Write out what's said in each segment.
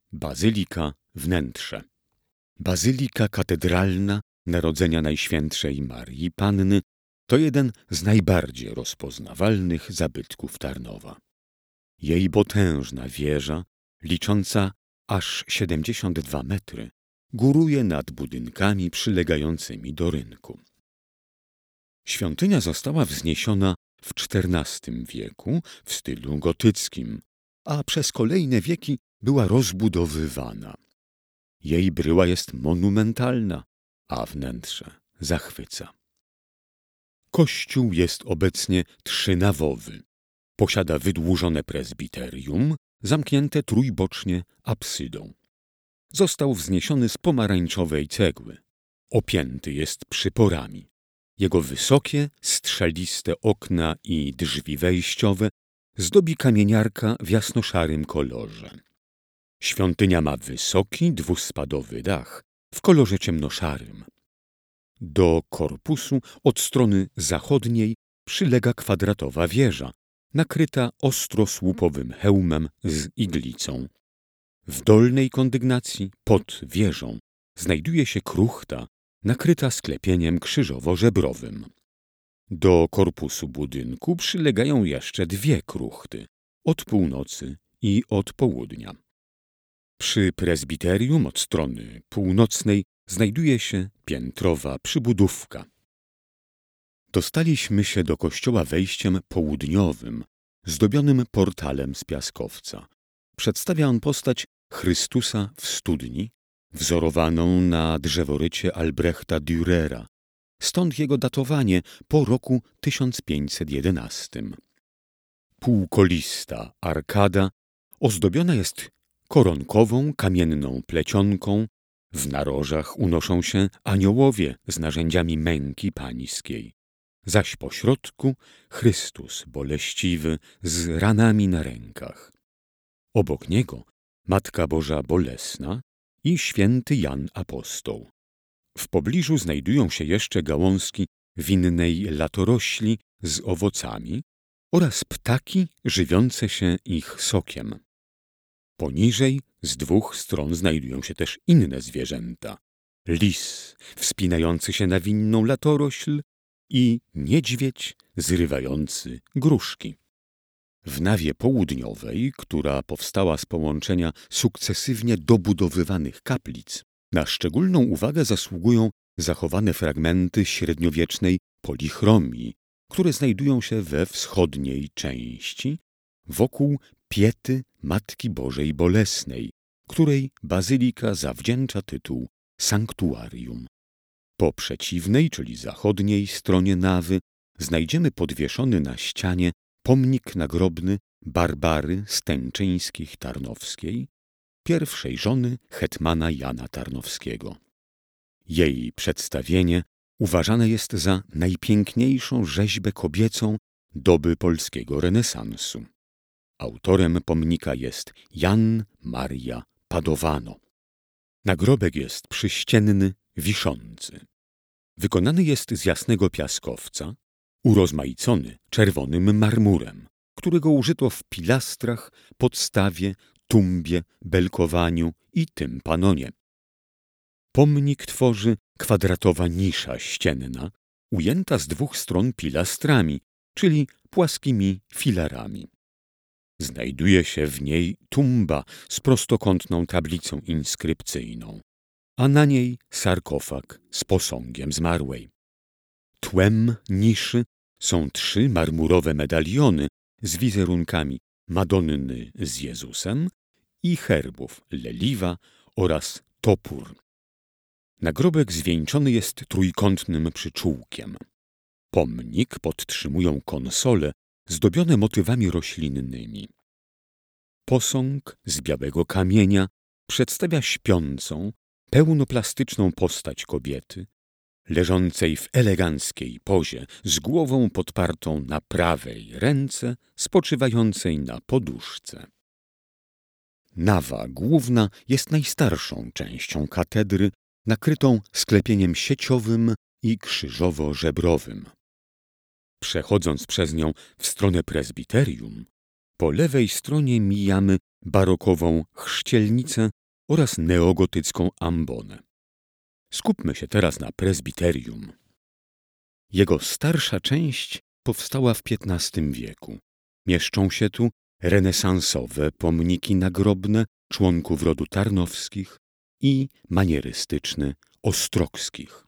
Bazylika, wnętrze. Bazylika katedralna Narodzenia Najświętszej Marii Panny to jeden z najbardziej rozpoznawalnych zabytków Tarnowa. Jej potężna wieża, licząca aż 72 metry, góruje nad budynkami przylegającymi do rynku. Świątynia została wzniesiona w XIV wieku w stylu gotyckim, a przez kolejne wieki była rozbudowywana. Jej bryła jest monumentalna, a wnętrze zachwyca. Kościół jest obecnie trzynawowy. Posiada wydłużone prezbiterium, zamknięte trójbocznie apsydą. Został wzniesiony z pomarańczowej cegły. Opięty jest przyporami. Jego wysokie, strzeliste okna i drzwi wejściowe zdobi kamieniarka w jasnoszarym kolorze. Świątynia ma wysoki, dwuspadowy dach w kolorze ciemnoszarym. Do korpusu od strony zachodniej przylega kwadratowa wieża, nakryta ostrosłupowym hełmem z iglicą. W dolnej kondygnacji, pod wieżą, znajduje się kruchta, nakryta sklepieniem krzyżowo-żebrowym. Do korpusu budynku przylegają jeszcze dwie kruchty, od północy i od południa. Przy prezbiterium od strony północnej znajduje się piętrowa przybudówka. Dostaliśmy się do kościoła wejściem południowym, zdobionym portalem z piaskowca. Przedstawia on postać Chrystusa w studni, wzorowaną na drzeworycie Albrechta Dürera, stąd jego datowanie po roku 1511. Półkolista arkada ozdobiona jest koronkową kamienną plecionką, w narożach unoszą się aniołowie z narzędziami męki pańskiej, zaś pośrodku Chrystus boleściwy z ranami na rękach. Obok niego Matka Boża Bolesna i święty Jan Apostoł. W pobliżu znajdują się jeszcze gałązki winnej latorośli z owocami oraz ptaki żywiące się ich sokiem. Poniżej z dwóch stron znajdują się też inne zwierzęta. Lis wspinający się na winną latorośl i niedźwiedź zrywający gruszki. W nawie południowej, która powstała z połączenia sukcesywnie dobudowywanych kaplic, na szczególną uwagę zasługują zachowane fragmenty średniowiecznej polichromii, które znajdują się we wschodniej części, wokół piety Matki Bożej Bolesnej, której bazylika zawdzięcza tytuł sanktuarium. Po przeciwnej, czyli zachodniej stronie nawy znajdziemy podwieszony na ścianie pomnik nagrobny Barbary Stęczyńskich-Tarnowskiej, pierwszej żony hetmana Jana Tarnowskiego. Jej przedstawienie uważane jest za najpiękniejszą rzeźbę kobiecą doby polskiego renesansu. Autorem pomnika jest Jan Maria Padovano. Nagrobek jest przyścienny, wiszący. Wykonany jest z jasnego piaskowca, urozmaicony czerwonym marmurem, którego użyto w pilastrach, podstawie, tumbie, belkowaniu i tympanonie. Pomnik tworzy kwadratowa nisza ścienna, ujęta z dwóch stron pilastrami, czyli płaskimi filarami. Znajduje się w niej tumba z prostokątną tablicą inskrypcyjną, a na niej sarkofag z posągiem zmarłej. Tłem niszy są 3 marmurowe medaliony z wizerunkami Madonny z Jezusem i herbów leliwa oraz topór. Nagrobek zwieńczony jest trójkątnym przyczółkiem. Pomnik podtrzymują konsole zdobione motywami roślinnymi. Posąg z białego kamienia przedstawia śpiącą, pełnoplastyczną postać kobiety, leżącej w eleganckiej pozie z głową podpartą na prawej ręce, spoczywającej na poduszce. Nawa główna jest najstarszą częścią katedry, nakrytą sklepieniem sieciowym i krzyżowo-żebrowym. Przechodząc przez nią w stronę prezbiterium, Po lewej stronie mijamy barokową chrzcielnicę oraz neogotycką ambonę. Skupmy się teraz na prezbiterium. Jego starsza część powstała w XV wieku. Mieszczą się tu renesansowe pomniki nagrobne członków rodu Tarnowskich i manierystyczny Ostrogskich.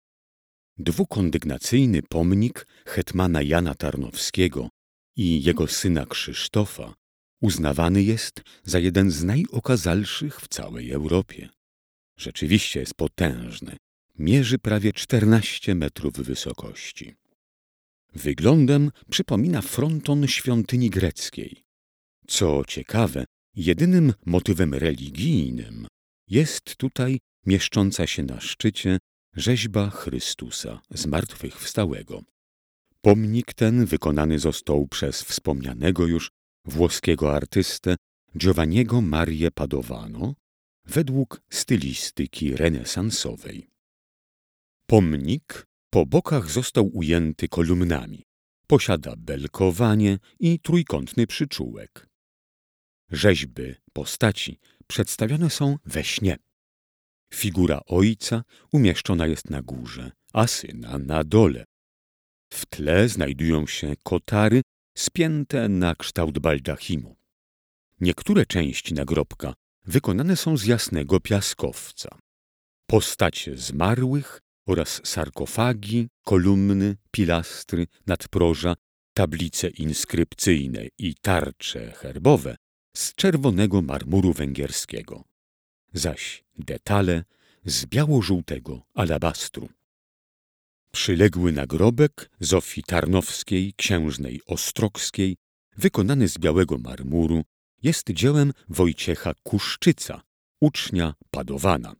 Dwukondygnacyjny pomnik hetmana Jana Tarnowskiego i jego syna Krzysztofa uznawany jest za jeden z najokazalszych w całej Europie. Rzeczywiście jest potężny. Mierzy prawie 14 metrów wysokości. Wyglądem przypomina fronton świątyni greckiej. Co ciekawe, jedynym motywem religijnym jest tutaj mieszcząca się na szczycie rzeźba Chrystusa zmartwychwstałego. Pomnik ten wykonany został przez wspomnianego już włoskiego artystę Giovanniego Marię Padovano według stylistyki renesansowej. Pomnik po bokach został ujęty kolumnami. Posiada belkowanie i trójkątny przyczółek. Rzeźby postaci przedstawione są we śnie. Figura ojca umieszczona jest na górze, a syna na dole. W tle znajdują się kotary spięte na kształt baldachinu. Niektóre części nagrobka wykonane są z jasnego piaskowca. Postacie zmarłych oraz sarkofagi, kolumny, pilastry, nadproża, tablice inskrypcyjne i tarcze herbowe z czerwonego marmuru węgierskiego, zaś detale z biało-żółtego alabastru. Przyległy nagrobek Zofii Tarnowskiej, księżnej Ostrogskiej, wykonany z białego marmuru, jest dziełem Wojciecha Kuszczyca, ucznia Padowana.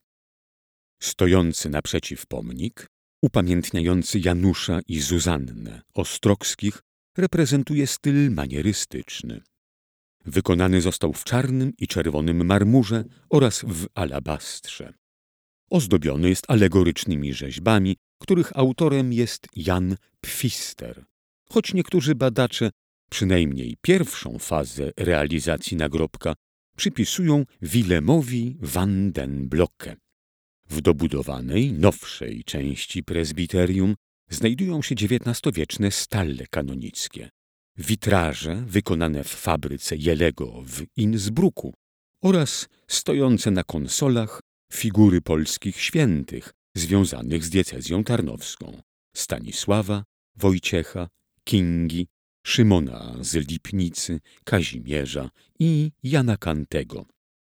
Stojący naprzeciw pomnik, upamiętniający Janusza i Zuzannę Ostrogskich, reprezentuje styl manierystyczny. Wykonany został w czarnym i czerwonym marmurze oraz w alabastrze. Ozdobiony jest alegorycznymi rzeźbami, których autorem jest Jan Pfister, choć niektórzy badacze przynajmniej pierwszą fazę realizacji nagrobka przypisują Willemowi van den Blocke. W dobudowanej, nowszej części prezbiterium znajdują się XIX-wieczne stalle kanonickie, witraże wykonane w fabryce Jelego w Innsbrucku oraz stojące na konsolach figury polskich świętych związanych z diecezją tarnowską: Stanisława, Wojciecha, Kingi, Szymona z Lipnicy, Kazimierza i Jana Kantego.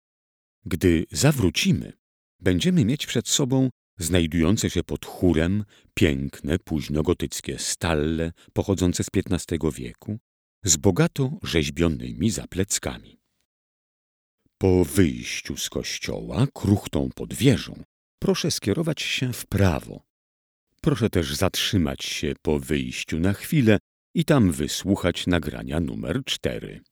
Gdy zawrócimy, będziemy mieć przed sobą znajdujące się pod chórem piękne późnogotyckie stalle pochodzące z XV wieku z bogato rzeźbionymi zapleckami. Po wyjściu z kościoła kruchtą pod wieżą proszę skierować się w prawo. Proszę też zatrzymać się po wyjściu na chwilę i tam wysłuchać nagrania numer 4.